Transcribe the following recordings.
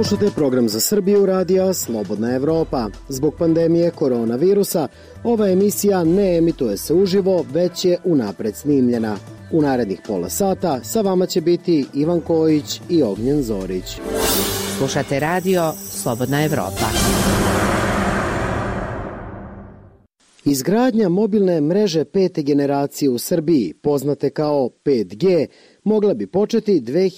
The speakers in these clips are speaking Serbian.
Slušate program za Srbiju radija Slobodna Evropa. Zbog pandemije koronavirusa, ova emisija ne emituje se uživo, već je unapred snimljena. U narednih pola sata sa vama će biti Ivan Kojić i Ognjen Zorić. Slušate radio Slobodna Evropa. Izgradnja mobilne mreže pete generacije u Srbiji, poznate kao 5G, mogla bi početi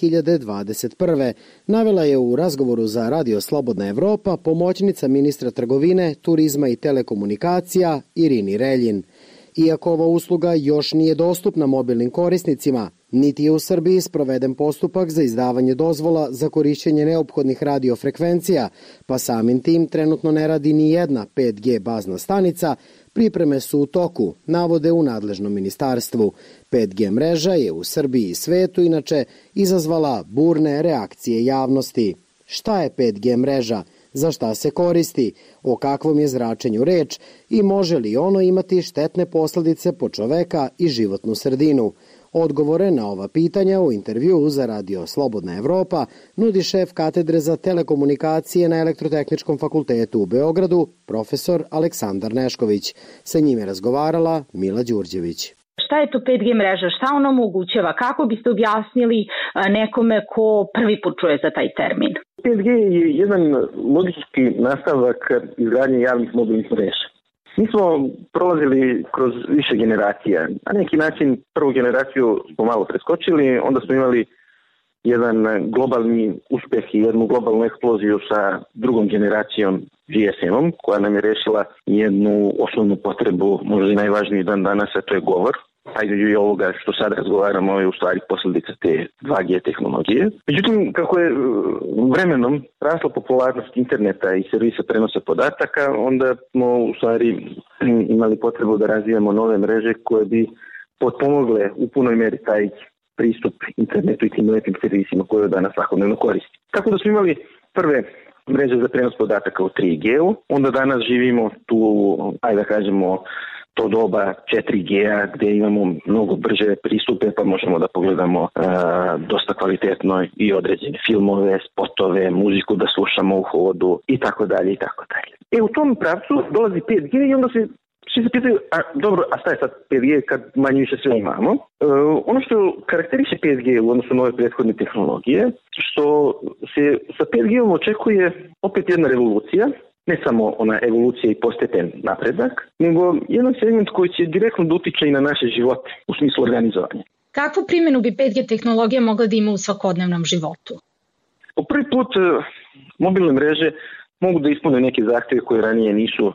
2021. Navela je u razgovoru za Radio Slobodna Evropa pomoćnica ministra trgovine, turizma i telekomunikacija Irini Reljin. Iako ova usluga još nije dostupna mobilnim korisnicima, niti je u Srbiji sproveden postupak za izdavanje dozvola za korišćenje neophodnih radiofrekvencija, pa samim tim trenutno ne radi ni jedna 5G bazna stanica, pripreme su u toku, navode u nadležnom ministarstvu. 5G mreža je u Srbiji i svetu inače izazvala burne reakcije javnosti. Šta je 5G mreža? Za šta se koristi? O kakvom je zračenju reč i može li ono imati štetne posledice po čoveka i životnu sredinu? Odgovore na ova pitanja u intervjuu za Radio Slobodna Evropa nudi šef katedre za telekomunikacije na Elektrotehničkom fakultetu u Beogradu, profesor Aleksandar Nešković. Sa njim je razgovarala Mila Đurđević. Šta je to 5G mreža? Šta ona omogućava? Kako biste objasnili nekome ko prvi put čuje za taj termin? 5G je jedan logički nastavak izgradnje javnih mobilnih mreža. Mi smo prolazili kroz više generacija. Na neki način prvu generaciju smo malo preskočili, onda smo imali jedan globalni uspeh i jednu globalnu eksploziju sa drugom generacijom GSM-om, koja nam je rešila jednu osnovnu potrebu, možda i najvažniji dan danas, a to je govor. Ajde i ovoga što sad razgovaramo je u stvari posljedica te 2G tehnologije. Međutim, kako je vremenom rasla popularnost interneta i servisa prenosa podataka, onda smo u stvari imali potrebu da razvijamo nove mreže koje bi potpomogle u punoj meri taj pristup internetu i tim lepim servisima koje danas svakodnevno koristi. Tako da smo imali prve mreže za prenos podataka u 3G-u, onda danas živimo tu, ajde da kažemo, to doba 4G-a gdje imamo mnogo brže pristupe pa možemo da pogledamo dosta kvalitetno i određene filmove, spotove, muziku da slušamo u hodu i tako dalje i tako dalje. U tom pravcu dolazi 5G i onda svi se pitaju, a šta je sad 5G kad manje više sve imamo? Ono što karakteriše 5G u odnosu na ove prethodne tehnologije, što se sa 5G-om očekuje opet jedna revolucija, ne samo ona evolucija i postepen napredak, nego jedan segment koji će direktno da utiče i na naše živote u smislu organizovanja. Kakvu primjenu bi 5G tehnologija mogla da ima u svakodnevnom životu? Po prvi put mobilne mreže mogu da ispune neke zahtjeve koje ranije nisu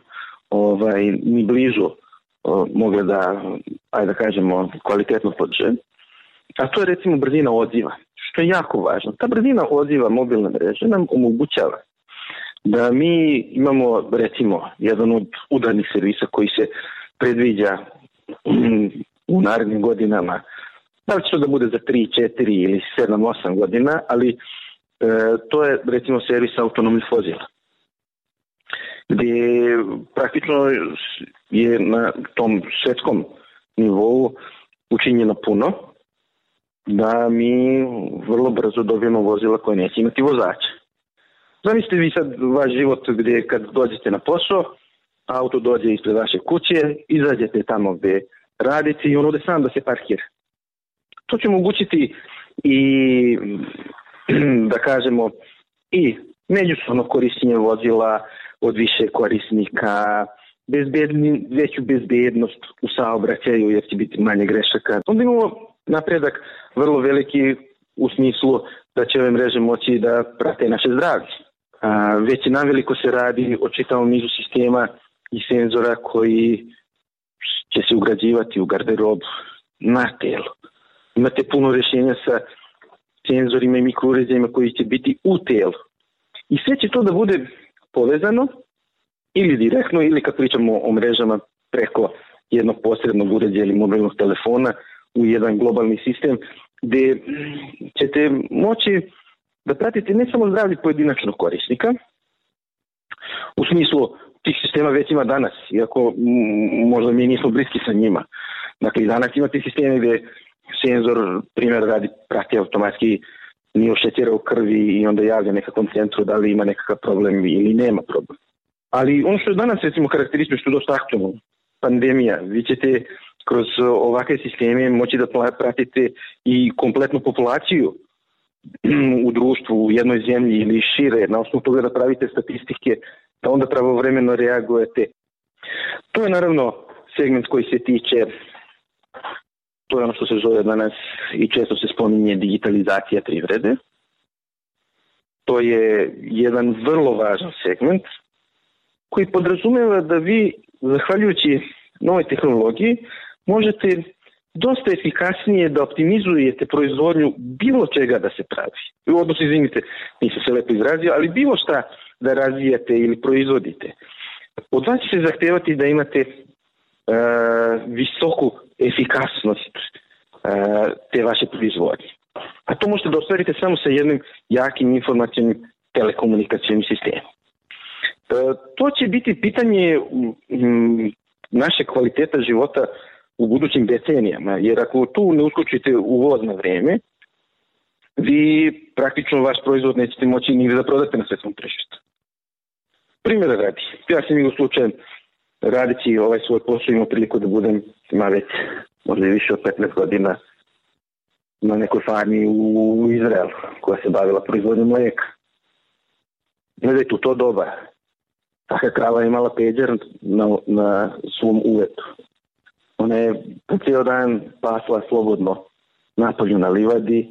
ni blizu mogle da, ajde da kažemo, kvalitetno podrže. A to je recimo brzina odziva, što je jako važno. Ta brzina odziva mobilne mreže nam omogućava da mi imamo recimo jedan od udarnih servisa koji se predviđa u narednim godinama. Da li će to da bude za 3, 4 ili 7, 8 godina, ali to je recimo servis autonomnih vozila, gdje praktično je na tom svetskom nivou učinjeno puno da mi vrlo brzo dobijemo vozila koje neće imati vozača. Zamislite vi sad vaš život gdje kad dođete na posao, auto dođe ispred vaše kuće, izađete tamo gdje radite i on ode sam da se parkira. To će omogućiti i, da kažemo, i međusobno korištenje vozila od više korisnika, veću bezbednost u saobraćaju jer će biti manje grešaka. Onda imamo napredak vrlo veliki u smislu da će ove mreže moći da prate naše zdravlje. Već je naveliko se radi o čitavom nizu sistema i senzora koji će se ugrađivati u garderob na telu. Imate puno rješenja sa senzorima i mikrouređajima koji će biti u telu. I sve će to da bude povezano ili direktno ili kad pričamo o mrežama preko jednog posrednog uređaja ili mobilnog telefona u jedan globalni sistem gdje ćete moći da pratite ne samo zdravlje pojedinačnog korisnika, u smislu tih sistema već ima danas, iako možda mi nismo bliski sa njima. Dakle, danas imate sisteme gdje senzor, primjer radi, prati automatski nivo šećera u krvi i onda javlja nekakvom centru da li ima nekakav problem ili nema problem. Ali ono što je danas recimo karakteristično, što je dosta aktualno, pandemija, vi ćete kroz ovakve sisteme moći da pratite i kompletnu populaciju u društvu, u jednoj zemlji ili šire, na osnovu toga da pravite statistike, da onda pravovremeno reagujete. To je naravno segment koji se tiče, to je ono što se zove danas i često se spominje digitalizacija privrede. To je jedan vrlo važan segment koji podrazumeva da vi, zahvaljujući novoj tehnologiji, možete dosta efikasnije da optimizujete proizvodnju bilo čega da se pravi. Odnosno, izvinite, nisam se lepo izrazio, ali bilo šta da razvijate ili proizvodite. Od vas će se zahtevati da imate visoku efikasnost te vaše proizvodnje. A to možete da ostvarite samo sa jednim jakim informacijnim telekomunikacijnim sistemom. To će biti pitanje naše kvaliteta života u budućim decenijama, jer ako tu ne uskočite u voz na vreme, vi praktično vaš proizvod nećete moći nigde da prodate na svetskom tržištu. Primjera radi, ja sam imao slučaj radeći ovaj svoj posao, imao priliku da budem, ima već možda i više od 15 godina na nekoj farmi u Izraelu koja se bavila proizvodnjom mlijeka. Gledajte, u to doba taka krava je imala peđer na svom uvetu. Ona je po cijel dan pasla slobodno napolju na livadi.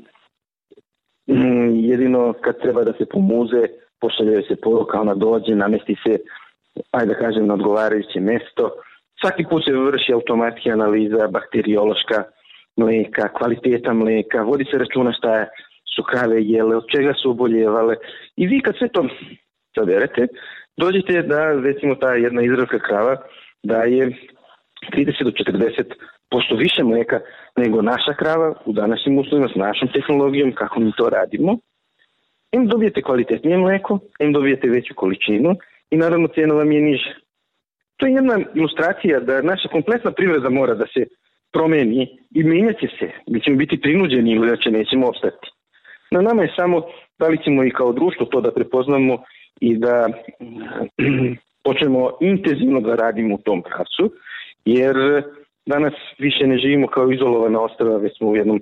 Jedino kad treba da se pomuze, pošaljaju se poruka, ona dođe, namesti se, ajde da kažem, na odgovarajuće mesto. Svaki put se vrši automatski analiza bakteriološka mlijeka, kvaliteta mlijeka, vodi se računa šta su krave jele, od čega su oboljevale. I vi kad sve to saberete, dođete da, recimo, ta jedna izraelska krava daje 30 do 40% više mlijeka nego naša krava u današnjim uslovima s našom tehnologijom, kako mi to radimo. Im dobijete kvalitetnije mlijeko, im dobijete veću količinu i naravno cijena vam je niža. To je jedna ilustracija da naša kompletna privreda mora da se promeni i menjati se, da ćemo biti prinuđeni ili da će nećemo opstati. Na nama je samo da li ćemo i kao društvo to da prepoznamo i da počnemo intenzivno da radimo u tom pravcu, jer danas više ne živimo kao izolovana ostrva, već smo u jednom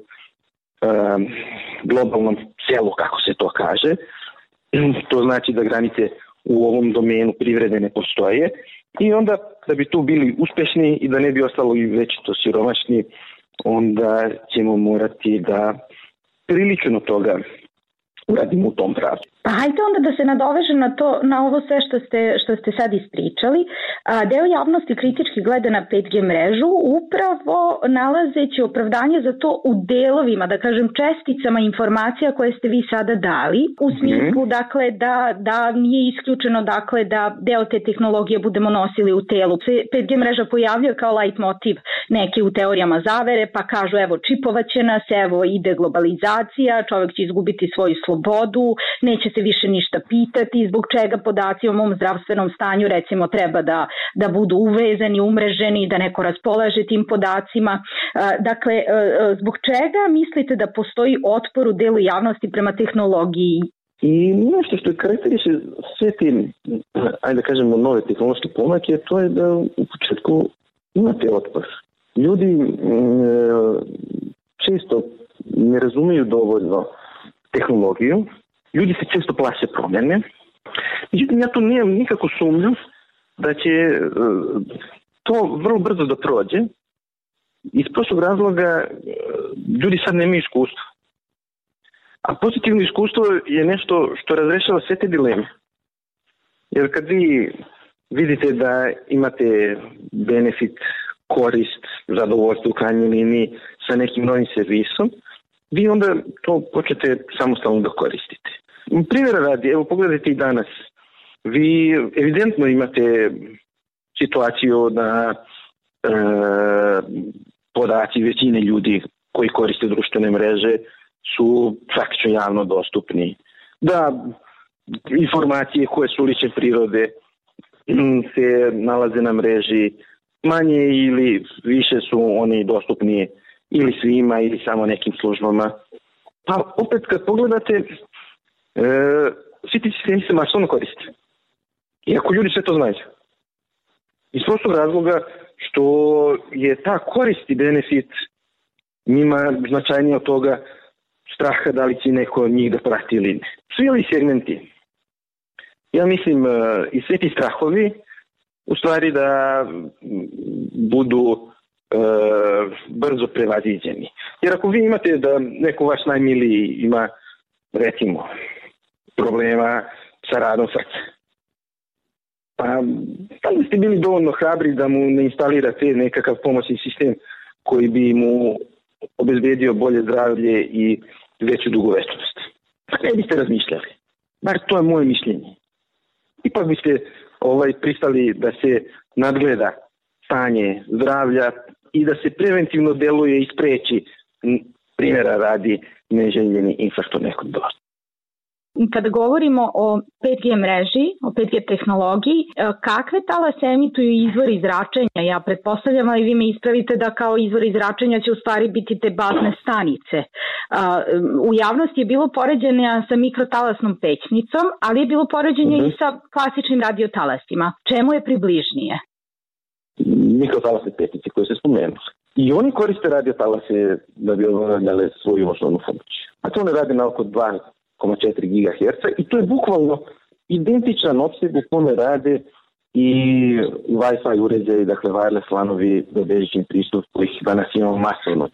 globalnom selu, kako se to kaže. To znači da granice u ovom domenu privrede ne postoje i onda da bi tu bili uspešni i da ne bi ostalo i večito siromašni, onda ćemo morati da prilično toga uradimo u tom pravcu. Pa hajde onda da se nadoveže na ovo sve što ste sad ispričali. Deo javnosti kritički gleda na 5G mrežu upravo nalazeći opravdanje za to u delovima, da kažem česticama informacija koje ste vi sada dali, u smislu dakle da nije isključeno dakle da deo te tehnologije budemo nosili u telu. 5G mreža pojavljuje kao light motiv neki u teorijama zavere, pa kažu evo čipovaće nas, evo ide globalizacija, čovjek će izgubiti svoju slobodu, neće se više ništa pitati, zbog čega podaci o mom zdravstvenom stanju recimo treba da budu uvezani, umreženi, da neko raspolaže tim podacima. Dakle, zbog čega mislite da postoji otpor u delu javnosti prema tehnologiji? I nešto što je karakteriše sve te, ajde da kažemo, nove tehnološke pomake, to je da u početku imate otpor. Ljudi često ne razumeju dovoljno tehnologiju, ljudi se često plaše promjene. Međutim, ja tu nemam nikakvu sumnju da će to vrlo brzo da prođe. Iz prostog razloga ljudi sad nemaju iskustva. A pozitivno iskustvo je nešto što razrešava sve te dileme. Jer kad vi vidite da imate benefit, korist, zadovoljstvo u krajnjoj liniji sa nekim novim servisom, vi onda to počnete samostalno da koristite. Primjera radi, evo pogledajte i danas. Vi evidentno imate situaciju da podaci većine ljudi koji koriste društvene mreže su praktično javno dostupni. Da informacije koje su lične prirode se nalaze na mreži, manje ili više su oni dostupni ili svima ili samo nekim službama. Pa opet kad pogledate, svi ti sistemi se masovno koriste. Iako ljudi sve to znaju. Iz prostog razloga što je ta korist i benefit njima značajnije od toga straha da li će neko od njih da prati ili ne. Svi ovi segmenti, ja mislim, i svi ti strahovi, u stvari da budu brzo prevaziđeni. Jer ako vi imate da neko vaš najmiliji ima, recimo, problema sa radom srca, pa da li ste bili dovoljno hrabri da mu ne instalirate nekakav pomoćni sistem koji bi mu obezbedio bolje zdravlje i veću dugovečnost? Pa ne biste razmišljali. Bar to je moje mišljenje. Ipak biste pristali da se nadgleda stanje zdravlja i da se preventivno deluje i spreči, primjera radi, neželjeni infarkt od nekog dosta. Kada govorimo o 5G mreži, o 5G tehnologiji, kakve talase emituju izvori zračenja? Ja pretpostavljam, ali vi me ispravite da kao izvori zračenja će u stvari biti te bazne stanice. U javnosti je bilo poređenja sa mikrotalasnom pećnicom, ali je bilo poređenje i sa klasičnim radiotalasima. Čemu je približnije? Mikrotalasne pećnice koje se spomenuli. I oni koriste radiotalase da bi obavljale svoju osnovnu funkciju. A to ne radi na oko 2,4 GHz i to je bukvalno identičan opseg u kome rade i Wi-Fi uređaji, dakle wireless lanovi za bežični pristup kojih danas imamo masovno.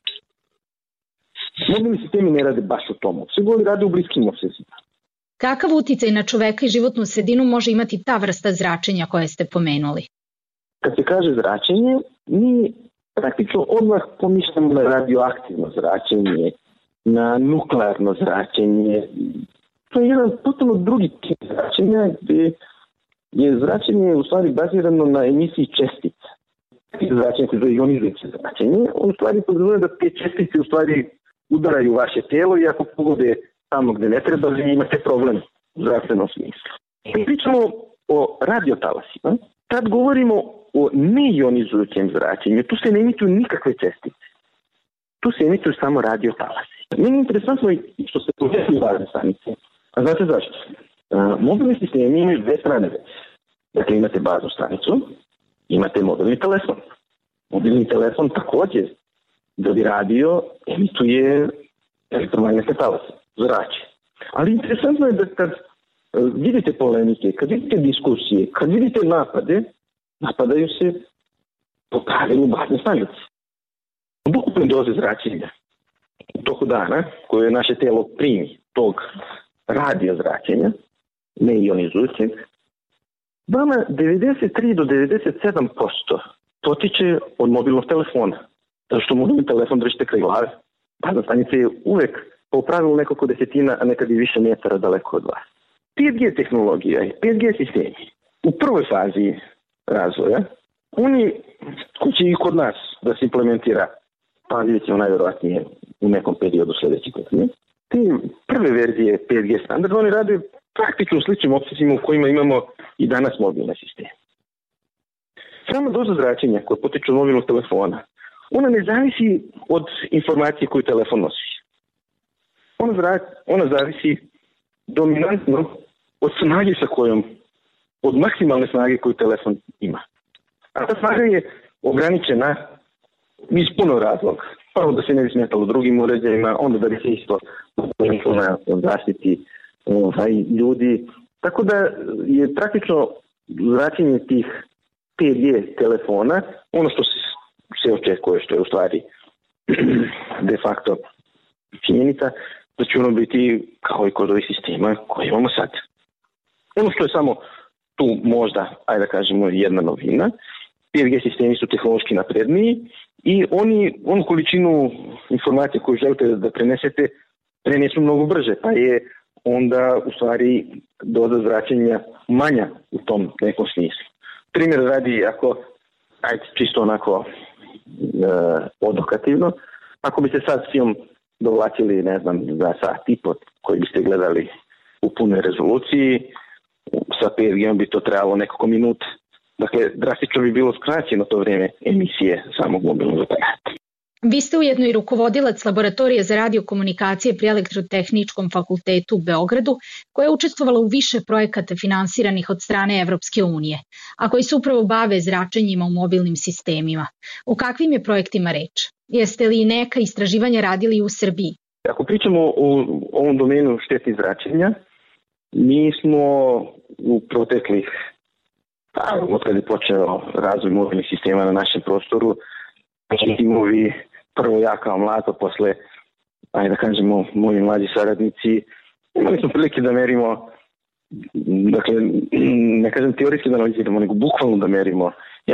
Mobilni sistemi ne rade baš u tomu. Sve goli rade u bliskim opsezima. Kakav uticaj na čoveka i životnu sredinu može imati ta vrsta zračenja koje ste pomenuli? Kad se kaže zračenje, mi praktično odmah pomišljamo na radioaktivno zračenje, na nuklearno zračenje. To je jedan potpuno drugi tip zračenja gdje je zračenje u stvari bazirano na emisiji čestica. Zračenje koje je ionizujuće zračenje, on u stvari podrazumijeva da te čestice u stvari udaraju vaše tijelo i ako pogode tamo gdje ne treba, vi imate problem u zdravstvenom smislu. Mi pričamo o radiotalasima. Tad govorimo o neionizujućem zračenju. Tu se ne emituju nikakve čestice. Tu se emituju samo radiotalasi. Meni je interesantno i što se povezuju bazne stanice. A znate zašto? Mobilni sistemi imaju dve strane već. Dakle, imate baznu stanicu, imate mobilni telefon. Mobilni telefon također, da bi radio, emituje elektromagnetne talase, zrače. Ali interesantno je da kad vidite polemike, kad vidite diskusije, kad vidite napade, napadaju se po pravilu bazne stanice. Od ukupne doze zračenja u toku dana, koje naše telo primi tog radio zračenja, neionizujućeg, vama 93 do 97% potiče od mobilnog telefona. Zato što mobilni telefon držite kraj glave. Bazna stanica je uvek po pravilu nekoliko desetina, a nekad i više metara daleko od vas. 5G tehnologija i 5G sistemi u prvoj fazi razvoja, oni koji će i kod nas da se implementira, pa vidjet ćemo najvjerovatnije u nekom periodu sljedeće godine. Te prve verzije 5G standarda, oni rade praktično u sličnim opsezima u kojima imamo i danas mobilne sisteme. Sama doza zračenja koja potiče od mobilnog telefona, ona ne zavisi od informacije koju telefon nosi. Ona zavisi dominantno od snage sa kojom, od maksimalne snage koju telefon ima. A ta snaga je ograničena iz puno razloga. Prvo da se ne bi smetalo drugim uređajima, onda da bi se isto na zaštiti ljudi. Tako da je praktično zračenje tih 5G telefona ono što se očekuje, što je u stvari de facto činjenica, da će ono biti kao i kod ovih sistema koje imamo sad. Ono što je samo tu možda, ajde da kažemo, jedna novina, 5G sistemi su tehnološki napredniji i onu količinu informacije koju želite da prenesete, prenesu mnogo brže, pa je onda u stvari doza zračenja manja u tom nekom smislu. Primjer radi, ako, ajde čisto onako odokativno, ako biste sad film dovlačili, ne znam, za sat i po koji biste gledali u punoj rezoluciji, sa 5G bi to trebalo nekoliko minuta. Dakle, drastično bi bilo skraćeno to vrijeme emisije samog mobilnog aparata. Vi ste ujedno i rukovodilac laboratorije za radiokomunikacije pri Elektrotehničkom fakultetu u Beogradu, koja je učestvovala u više projekata finansiranih od strane Evropske unije, a koji se upravo bave zračenjima u mobilnim sistemima. O kakvim je projektima reč? Jeste li neka istraživanja radili u Srbiji? Ako pričamo o ovom domenu štetnih zračenja, mi smo u proteklih, od kada je počeo razvoj mobilnih sistema na našem prostoru, timovi, prvo ja kao mlad, posle, da kažemo, moji mlađi saradnici, imali smo prilike da merimo, dakle, ne kažem teorijski da analiziramo, nego bukvalno da merimo,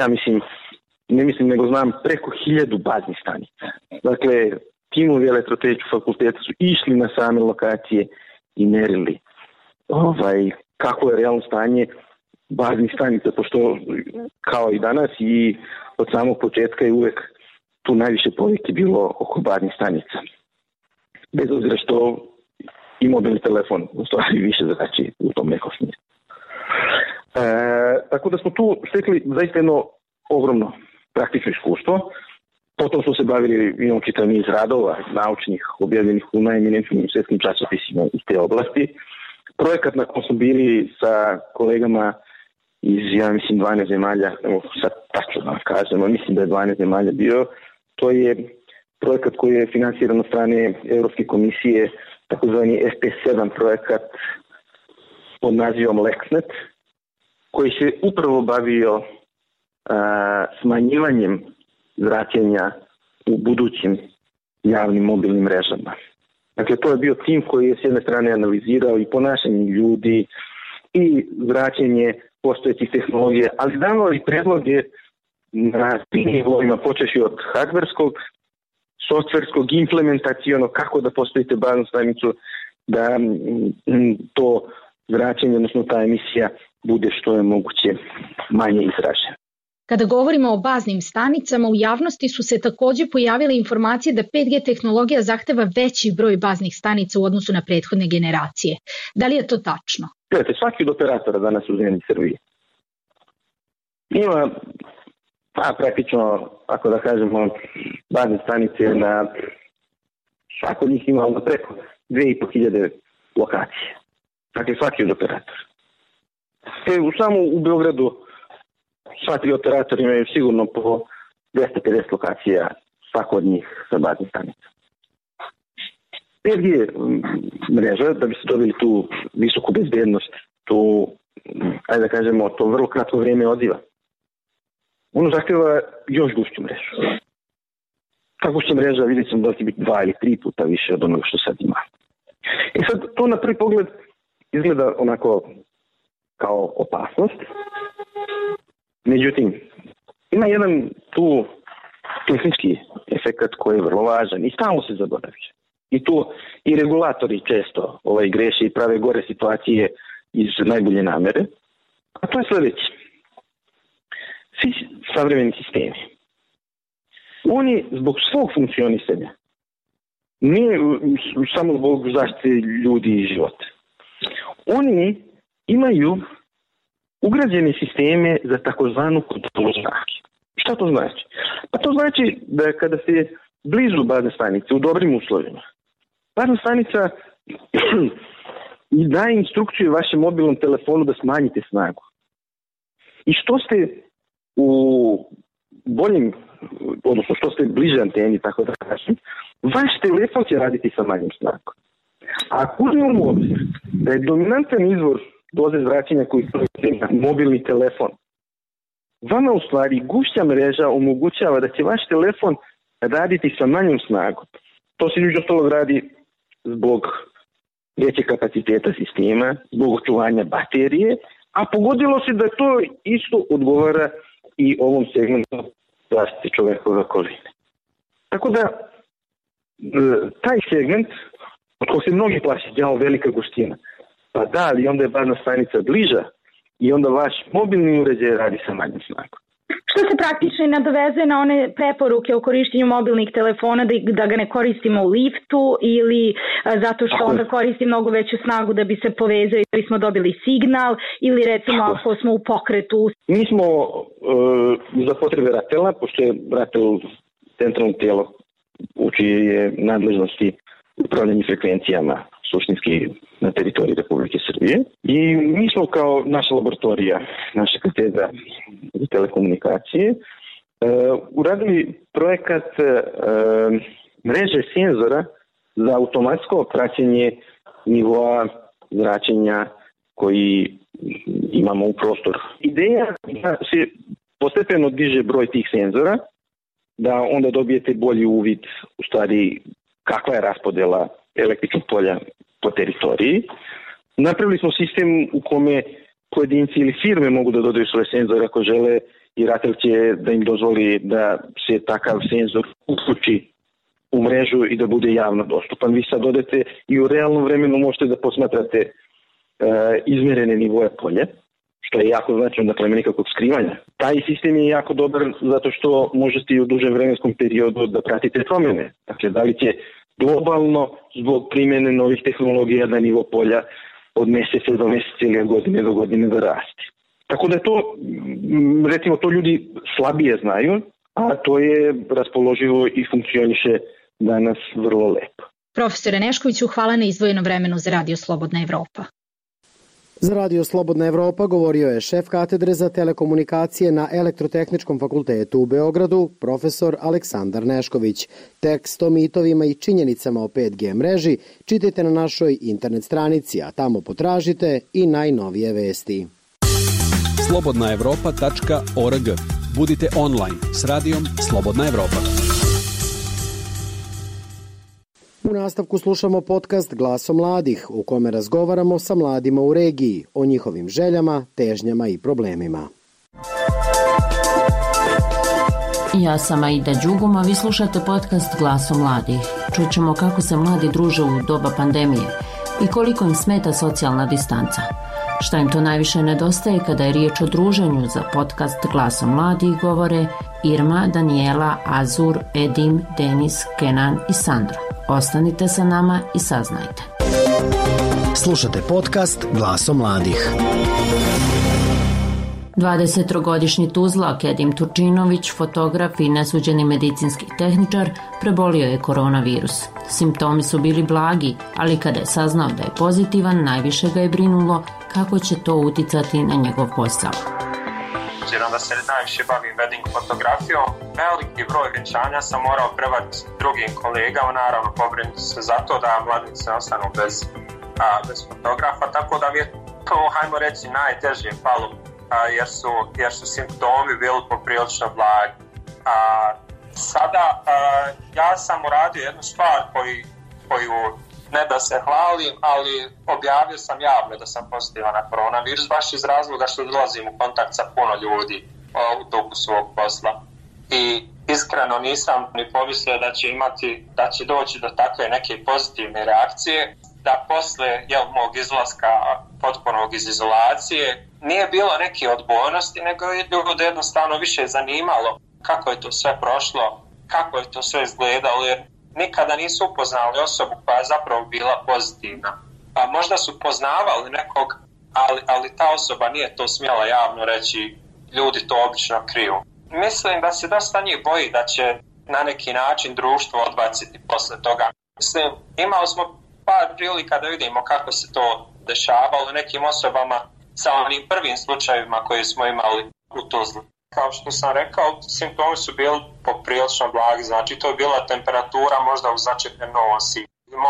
nego znam preko 1000 baznih stanica. Dakle, timovi Elektrotehničkog fakulteta su išli na same lokacije i merili kako je realno stanje baznih stanica, pošto kao i danas i od samog početka je uvek tu najviše povike bilo oko baznih stanica. Bez obzira što i mobilni telefon u stvari više zrači u tom nekom smislu. Tako da smo tu stekli zaista jedno ogromno praktično iskustvo. Potom smo se bavili, imamo čitav niz radova naučnih objavljenih u najeminentnijim svetskim časopisima iz te oblasti. Projekat na kojem smo bili sa kolegama iz, 12 zemalja, sad tačno da kažemo, mislim da je 12 zemalja bio, to je projekat koji je finansiran od strane Evropske komisije, takozvani FP7 projekat pod nazivom LexNet, koji se upravo bavio smanjivanjem zračenja u budućim javnim mobilnim mrežama. Dakle, to je bio tim koji je s jedne strane analizirao i ponašanje ljudi i zračenje postojećih tehnologija, ali davao i predloge na svim nivoima, počeši od hardverskog, softverskog, implementacionog, kako da postavite baznu stanicu, da to zračenje, odnosno ta emisija, bude što je moguće manje izražena. Kada govorimo o baznim stanicama, u javnosti su se takođe pojavile informacije da 5G tehnologija zahteva veći broj baznih stanica u odnosu na prethodne generacije. Da li je to tačno? Gledajte, svaki od operatora danas u zemlji Srbije ima, praktično, ako da kažemo, bazne stanice na svako od njih ima onda preko 2500 lokacije. Dakle, svaki od operatora. Samo u Beogradu sva 3 operatora imaju sigurno po 250 lokacija, svako od njih sa baznih stanica. 5G mreža, da bi se dobili tu visoku bezbednost, tu, da kažemo, to vrlo kratko vrijeme odziva. Ono zahtjeva još gušću mrežu. Ta gušća mreža, vidjet ćemo da će biti 2 ili 3 puta više od onoga što sad ima. I sad, to na prvi pogled izgleda onako kao opasnost. Međutim, ima jedan tu tehnički efekt koji je vrlo važan i stalno se zaboravlja. I tu i regulatori često greše i prave gore situacije iz najbolje namere. A to je sljedeće. Svi savremeni sistemi, oni zbog svog funkcionisanja, nije samo zbog zaštite ljudi i života, oni imaju ugrađene sisteme za takozvanu kontrolu zraka. Šta to znači? Pa to znači da kada ste blizu bazne stanice, u dobrim uslovima, bazna stanica daje instrukciju vašem mobilnom telefonu da smanjite snagu. I što ste u boljim, odnosno što ste bliže anteni, tako da kažem, vaš telefon će raditi sa manjim snagom. A ako uzmemo u obzir da je dominantan izvor doze zračenja koji je mobilni telefon, vama u stvari gušća mreža omogućava da će vaš telefon raditi sa manjom snagom. To se između ostalog radi zbog većeg kapaciteta sistema, zbog očuvanja baterije, a pogodilo se da to isto odgovara i ovom segmentu zaštite čovekove okoline. Tako da, taj segment, od kojeg se mnogi plaši, je velika guština. Pa da, ali onda je bazna stanica bliža i onda vaš mobilni uređaj radi sa manjim snagom. Što se praktično nadovezuje na one preporuke o korištenju mobilnih telefona, da ga ne koristimo u liftu ili zato što onda koristi mnogo veću snagu da bi se povezao i da bismo dobili signal ili recimo ako smo u pokretu. Mi smo za potrebe RATEL-a, pošto je RATEL centralno tijelo čije je nadležnosti upravljanje frekvencijama suštinski na teritoriji Republike Srbije. I mi smo kao naša laboratorija, naša katedra za telekomunikacije, uradili projekat mreže senzora za automatsko praćenje nivoa zračenja koji imamo u prostoru. Ideja da se postepeno diže broj tih senzora, da onda dobijete bolji uvid u stvari kakva je raspodela električnog polja po teritoriji. Napravili smo sistem u kome pojedinci ili firme mogu da dodaju svoje senzore ako žele i RATEL će da im dozvoli da se takav senzor uključi u mrežu i da bude javno dostupan. Vi sad odete i u realnom vremenu možete da posmatrate izmerene nivoje polja, što je jako značajno, dakle, nikakvog skrivanja. Taj sistem je jako dobar zato što možete i u dužem vremenskom periodu da pratite promjene. Dakle, da li će globalno zbog primjene novih tehnologija da nivo polja od mjeseca do mjeseca ili od godine do godine da raste. Tako da to, recimo, to ljudi slabije znaju, a to je raspoloživo i funkcioniše danas vrlo lepo. Profesore Neškoviću, hvala na izdvojenom vremenu za Radio Slobodna Evropa. Za Radio Slobodna Evropa govorio je šef katedre za telekomunikacije na Elektrotehničkom fakultetu u Beogradu, profesor Aleksandar Nešković. Tekst o mitovima i činjenicama o 5G mreži čitajte na našoj internet stranici, a tamo potražite i najnovije vesti. slobodnaevropa.org. Budite online s radijom Slobodna Evropa. U nastavku slušamo podcast Glaso mladih, u kome razgovaramo sa mladima u regiji o njihovim željama, težnjama i problemima. Ja sam Aida Đugum, a vi slušate podcast Glaso mladih. Čućemo kako se mladi druže u doba pandemije i koliko im smeta socijalna distanca. Šta im to najviše nedostaje kada je riječ o druženju? Za podcast Glaso mladih govore Irma, Danijela, Azur, Edim, Denis, Kenan i Sandra. Ostanite sa nama i saznajte. Slušate podcast Glaso mladih. 23-godišnji Tuzlak Edim Turčinović, fotograf i nesuđeni medicinski tehničar, prebolio je koronavirus. Simptomi su bili blagi, ali kada je saznao da je pozitivan, najviše ga je brinulo kako će to uticati na njegov posao. Obzirom da se najviše bavim wedding fotografijom, veliki broj vjenčanja sam morao prevaditi drugim kolegama, naravno pobrinuti se za to da mladnici ne ostanu bez fotografa, tako da mi je to, hajmo reći, najteže palo, jer su simptomi bili poprilično blagi. Sada ja sam uradio jednu stvar koju ne da se hvalim, ali objavio sam javno da sam pozitivan na koronavirus, baš iz razloga što dolazim u kontakt sa puno ljudi u toku svog posla. I iskreno nisam ni pomislio da će doći do takve neke pozitivne reakcije, da posle mog izlaska potpunog iz izolacije nije bilo neke odbojnosti, nego je ljudi jednostavno više zanimalo kako je to sve prošlo, kako je to sve izgledalo, jer nikada nisu upoznali osobu koja je zapravo bila pozitivna. Možda su poznavali nekog, ali ta osoba nije to smjela javno reći, ljudi to obično kriju. Mislim da se dosta njih boji da će na neki način društvo odbaciti posle toga. Mislim, imali smo par prilika da vidimo kako se to dešavalo nekim osobama sa onim prvim slučajevima koje smo imali u Tuzli. Kao što sam rekao, simptomi su bili poprilično blagi, znači to je bila temperatura možda u začepljen nosi,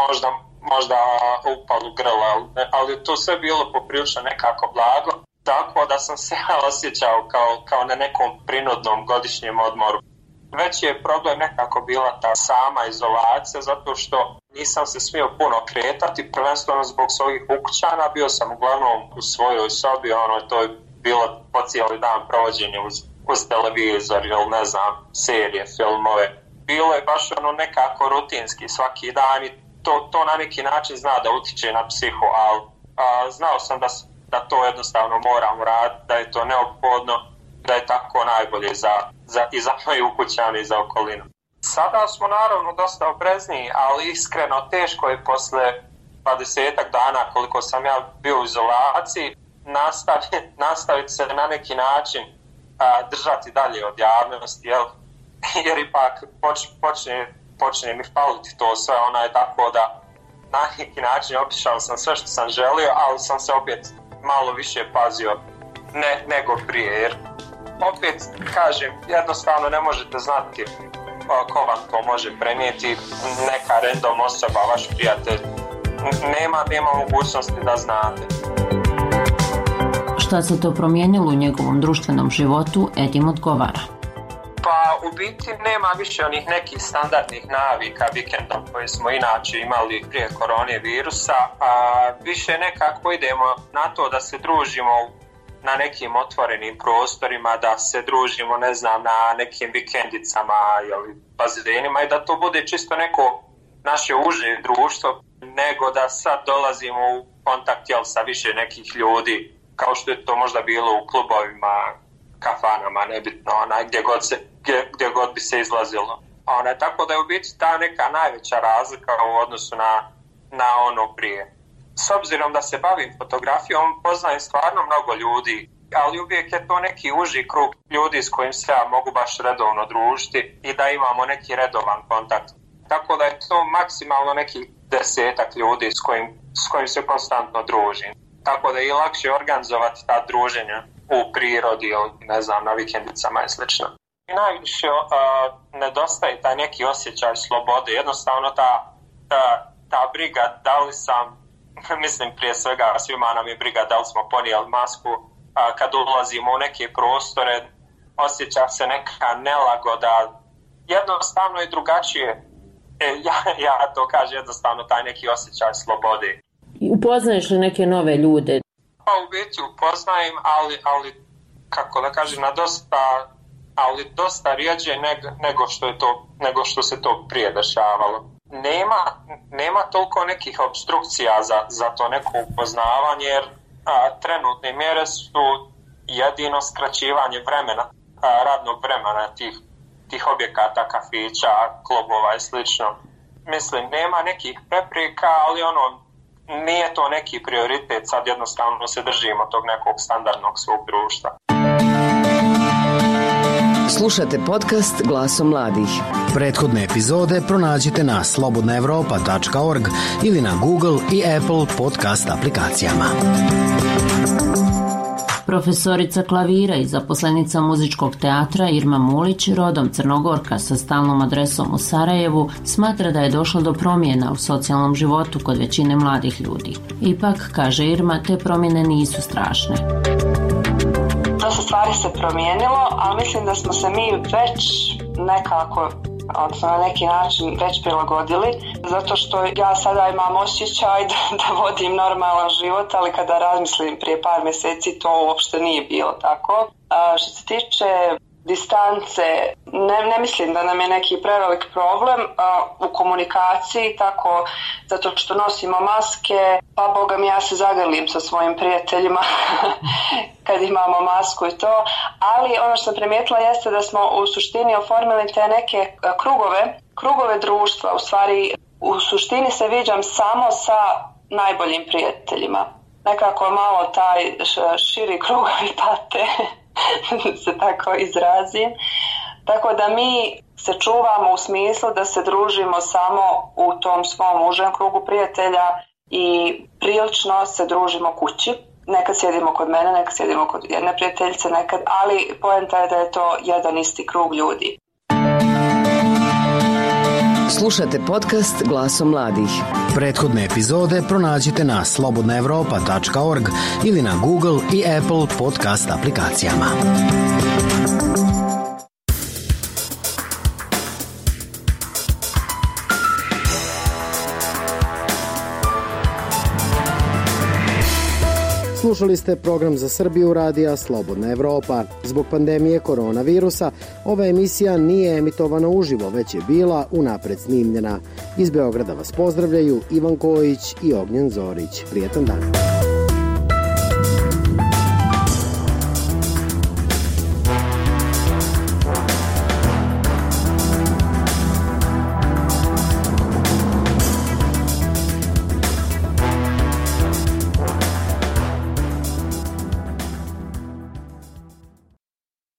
možda upalu grla, ali to sve bilo poprilično nekako blago, tako da sam se osjećao kao na nekom prinudnom godišnjem odmoru. Veći je problem nekako bila ta sama izolacija, zato što nisam se smio puno kretati, prvenstveno zbog svojih ukućana, bio sam uglavnom u svojoj sobi, to je bilo po cijeli dan provođenje uz televizor ili ne znam, serije, filmove. Bilo je baš nekako rutinski svaki dan i to na neki način zna da utiče na psihu, ali znao sam da to jednostavno moram uraditi, da je to neophodno, da je tako najbolje i za moju ukućanu i za okolinu. Sada smo naravno dosta oprezniji, ali iskreno teško je posle 20 dana koliko sam ja bio u izolaciji nastaviti se na neki način držati dalje od javnosti, jer ipak počne počne mi faliti to sve, tako da na neki način opišao sam sve što sam želio, ali sam se opet malo više pazio nego prije, jer opet kažem, jednostavno ne možete znati ko vam to može prenijeti, neka random osoba, vaš prijatelj, nema mogućnosti da znate. Šta se to promijenilo u njegovom društvenom životu, Edim odgovara. Pa u biti nema više onih nekih standardnih navika vikendom koje smo inače imali prije koronavirusa, a više nekako idemo na to da se družimo na nekim otvorenim prostorima, da se družimo, ne znam, na nekim vikendicama ili bazenima i da to bude čisto neko naše uže društvo, nego da sad dolazimo u kontakt sa više nekih ljudi, kao što je to možda bilo u klubovima, kafanama, nebitno, gdje god bi se izlazilo. Tako da je u biti ta neka najveća razlika u odnosu na ono prije. S obzirom da se bavim fotografijom, poznajem stvarno mnogo ljudi, ali uvijek je to neki uži krug ljudi s kojim se ja mogu baš redovno družiti i da imamo neki redovan kontakt. Tako da je to maksimalno nekih 10 ljudi s kojim se konstantno družim. Tako da je i lakše organizovati ta druženja u prirodi ili ne znam, na vikendicama i slično. I najviše nedostaje taj neki osjećaj slobode, jednostavno ta briga da li sam, mislim prije svega svima nam je briga da li smo ponijeli masku, kad ulazimo u neke prostore osjeća se neka nelagoda, jednostavno je drugačije. Ja to kažem, jednostavno taj neki osjećaj slobode. Upoznaješ li neke nove ljude? Pa u biti upoznajem, ali kako da kažem, dosta rijeđe nego što se to prije dešavalo. Nema toliko nekih opstrukcija za to neko upoznavanje, jer trenutne mjere su jedino skraćivanje vremena, radnog vremena tih objekata, kafića, klubova i slično. Mislim, nema nekih prepreka, ali nije to neki prioritet, sad jednostavno se držimo tog nekog standardnog svog društva. Slušate podcast Glasom mladih. Prethodne epizode pronađite na slobodnaevropa.org ili na Google i Apple podcast aplikacijama. Profesorica klavira i zaposlenica muzičkog teatra Irma Mulić, rodom Crnogorka sa stalnom adresom u Sarajevu, smatra da je došlo do promjena u socijalnom životu kod većine mladih ljudi. Ipak, kaže Irma, te promjene nisu strašne. Dosta stvari se promijenilo, ali mislim da smo se mi već nekako, odnosno na neki način već prilagodili, zato što ja sada imam osjećaj da vodim normalan život, ali kada razmislim prije par mjeseci to uopšte nije bilo tako. Što se tiče distance, ne mislim da nam je neki prevelik problem u komunikaciji, tako zato što nosimo maske, pa boga mi ja se zagrlim sa svojim prijateljima kad imamo masku i to, ali ono što sam primijetila jeste da smo u suštini oformili te neke krugove društva, u suštini se viđam samo sa najboljim prijateljima. Nekako malo taj širi krugovi pate, se tako izrazim. Tako da mi se čuvamo u smislu da se družimo samo u tom svom užem krugu prijatelja i prilično se družimo kući. Nekad sjedimo kod mene, nekad sjedimo kod jedne prijateljice, ali poenta je da je to jedan isti krug ljudi. Slušate podcast Glasom mladih. Prethodne epizode pronađite na slobodnaevropa.org ili na Google i Apple podcast aplikacijama. Slušali ste program za Srbiju radija Slobodna Evropa. Zbog pandemije koronavirusa, ova emisija nije emitovana uživo, već je bila unapred snimljena. Iz Beograda vas pozdravljaju Ivan Kojić i Ognjen Zorić. Prijetan dan.